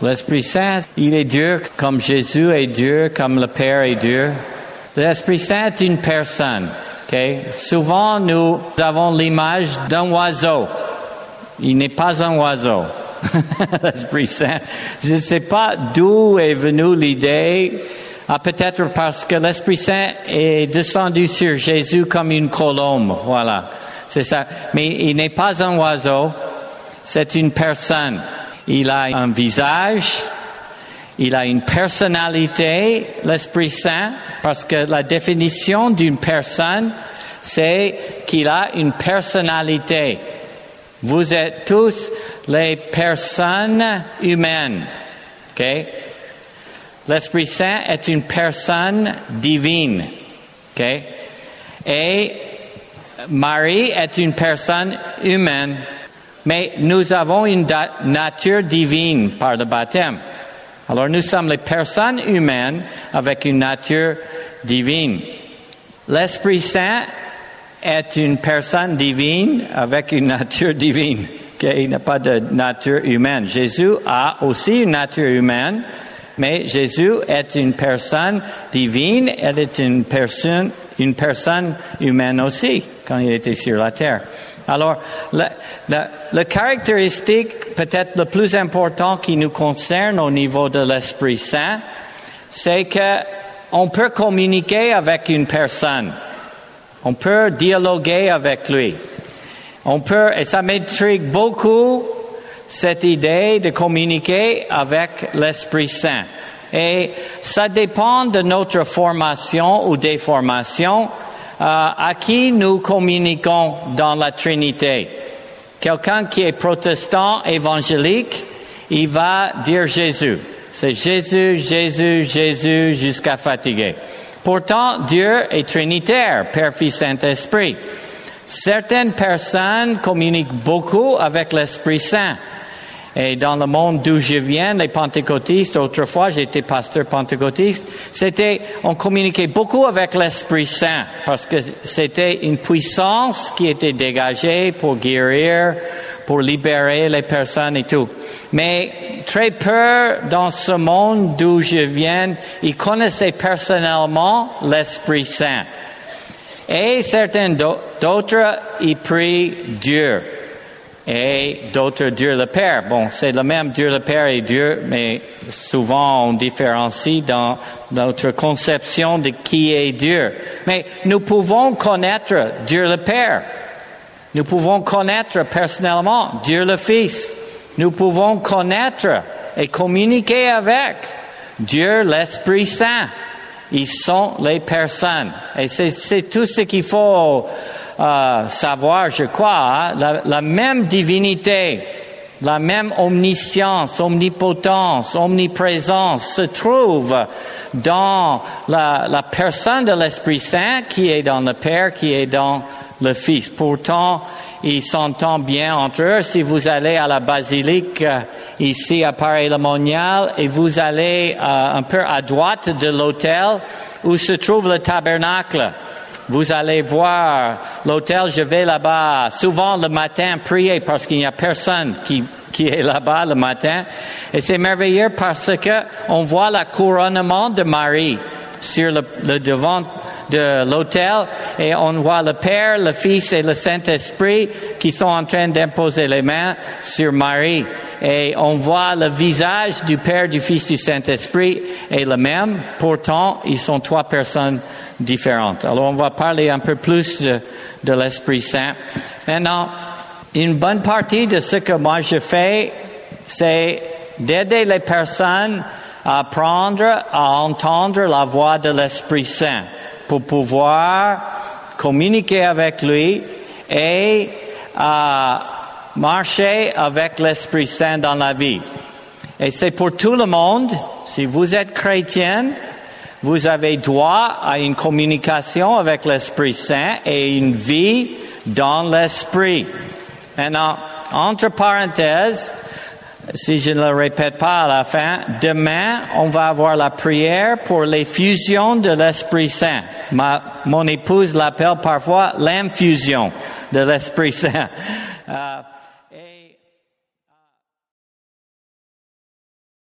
L'Esprit Saint, il est Dieu comme Jésus est Dieu, comme le Père est Dieu. L'Esprit Saint est une personne. Okay? Souvent, nous avons l'image d'un oiseau. Il n'est pas un oiseau. L'Esprit Saint. Je ne sais pas d'où est venue l'idée. Peut-être parce que l'Esprit Saint est descendu sur Jésus comme une colombe. Voilà. C'est ça. Mais il n'est pas un oiseau. C'est une personne. Il a un visage. Il a une personnalité, l'Esprit Saint, parce que la définition d'une personne, c'est qu'il a une personnalité. Vous êtes tous les personnes humaines. Okay? L'Esprit Saint est une personne divine. Okay? Et Marie est une personne humaine. Mais nous avons une nature divine par le baptême. Alors nous sommes les personnes humaines avec une nature divine. L'Esprit Saint est une personne divine avec une nature divine. Okay? Il n'a pas de nature humaine. Jésus a aussi une nature humaine, mais Jésus est une personne divine. Elle est une personne humaine aussi quand il était sur la terre. Alors, la caractéristique peut-être le plus important qui nous concerne au niveau de l'Esprit Saint, c'est que on peut communiquer avec une personne. On peut dialoguer avec lui. Et ça m'intrigue beaucoup, cette idée de communiquer avec l'Esprit Saint. Et ça dépend de notre formation ou déformation. À qui nous communiquons dans la Trinité. Quelqu'un qui est protestant évangélique, il va dire Jésus. C'est Jésus, Jésus, Jésus jusqu'à fatiguer. Pourtant, Dieu est trinitaire, Père, Fils, Saint-Esprit. Certaines personnes communiquent beaucoup avec l'Esprit Saint. Et dans le monde d'où je viens, les pentecôtistes, autrefois j'étais pasteur pentecôtiste, on communiquait beaucoup avec l'Esprit Saint parce que c'était une puissance qui était dégagée pour guérir, pour libérer les personnes et tout. Mais très peu dans ce monde d'où je viens, ils connaissaient personnellement l'Esprit Saint. Et certains d'autres, ils prient Dieu. Et d'autres Dieu le Père. Bon, c'est le même Dieu le Père et Dieu, mais souvent on différencie dans notre conception de qui est Dieu. Mais nous pouvons connaître Dieu le Père. Nous pouvons connaître personnellement Dieu le Fils. Nous pouvons connaître et communiquer avec Dieu l'Esprit Saint. Ils sont les personnes. Et c'est tout ce qu'il faut savoir, je crois, la même divinité, la même omniscience, omnipotence, omniprésence se trouve dans la personne de l'Esprit Saint qui est dans le Père, qui est dans le Fils. Pourtant, ils s'entendent bien entre eux. Si vous allez à la basilique ici à Paray-le-Monial et vous allez un peu à droite de l'autel où se trouve le tabernacle, vous allez voir l'autel, je vais là-bas souvent le matin prier parce qu'il n'y a personne qui est là-bas le matin. Et c'est merveilleux parce que on voit le couronnement de Marie sur le devant de l'autel et on voit le Père, le Fils et le Saint-Esprit qui sont en train d'imposer les mains sur Marie. Et on voit le visage du Père, du Fils, du Saint-Esprit est le même. Pourtant, ils sont trois personnes différentes. Alors, on va parler un peu plus de l'Esprit Saint. Maintenant, une bonne partie de ce que moi je fais, c'est d'aider les personnes à apprendre à entendre la voix de l'Esprit Saint pour pouvoir communiquer avec lui et marcher avec l'Esprit Saint dans la vie. Et c'est pour tout le monde. Si vous êtes chrétien, vous avez droit à une communication avec l'Esprit Saint et une vie dans l'Esprit. Maintenant, entre parenthèses, si je ne le répète pas à la fin, demain, on va avoir la prière pour les fusions de l'Esprit Saint. Mon épouse l'appelle parfois l'infusion de l'Esprit Saint.